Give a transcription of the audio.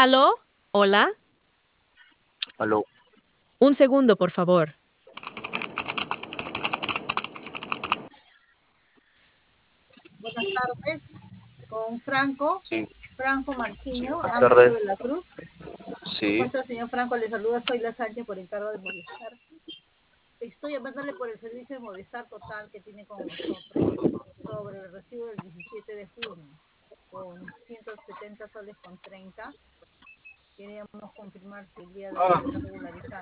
¿Aló? Hola. Aló, Un segundo, por favor. Buenas tardes, con Franco, sí, Franco sí, Marquiño, buenas Ángelo tardes. de la Cruz. ¿Cómo Sí, está, señor Franco? Le saluda, soy la Sánchez por encargo de Movistar. Estoy llamándole por el servicio de Movistar Total que tiene con nosotros sobre el recibo del 17 de junio con 170 soles con 30. Queríamos confirmar si el día de hoy lo está regularizando.